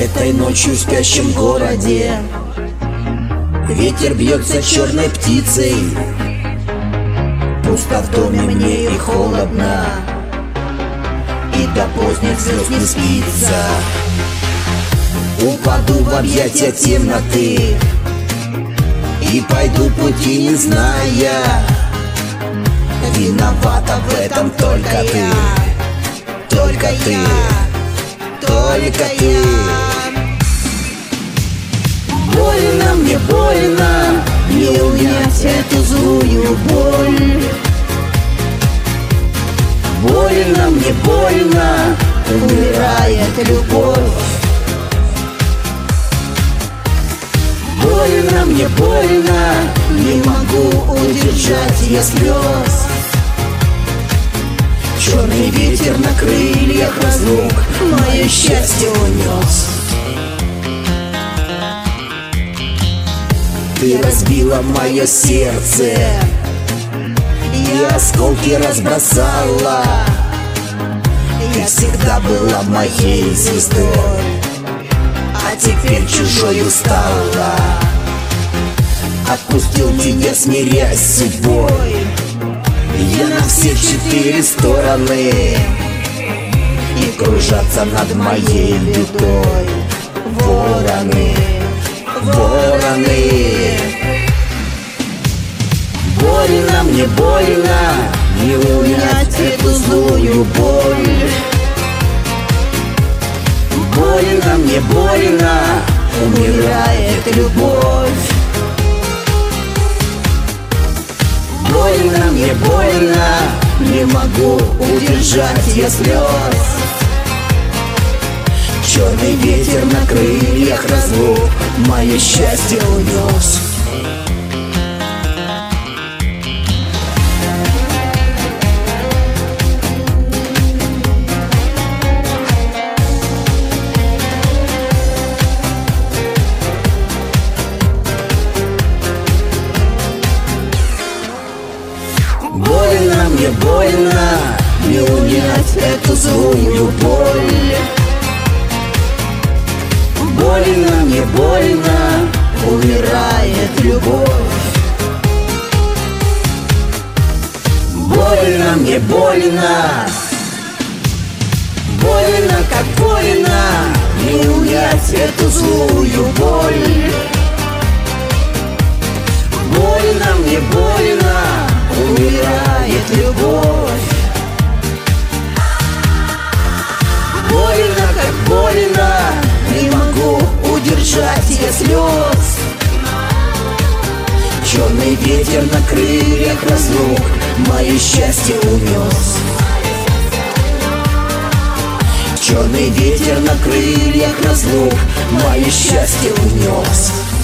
Этой ночью в спящем городе ветер бьется черной птицей. Пусто в доме мне и холодно, и до поздних звезд не спится. Упаду в объятия темноты и пойду пути не зная. Виновата в этом только ты, только ты, только ты. Больно, мне больно не унять эту злую боль. Больно, мне больно, умирает любовь. Больно, мне больно, не могу удержать я слез. Черный ветер на крыльях разлук мое счастье унес. Ты разбила мое сердце и осколки разбросала. Ты всегда была моей звездой, а теперь чужой стала. Отпустил тебя, смирясь с судьбой. Я на все четыре стороны, и кружатся над моей бедой вороны, вороны. Больно, мне больно не унять эту злую боль. Больно, мне больно, умирает любовь. Больно, мне больно, не могу удержать я слез. Черный ветер на крыльях разлук мое счастье унес. Больно, мне больно не унять эту злую боль. Больно, мне больно, умирает любовь. Больно, мне больно, больно, как больно не унять эту злую боль. Больно, мне больно, умирает любовь. Больно, как больно, не могу удержать я слез. Черный ветер на крыльях разлук мое счастье унес. Черный ветер на крыльях разлук мое счастье унес.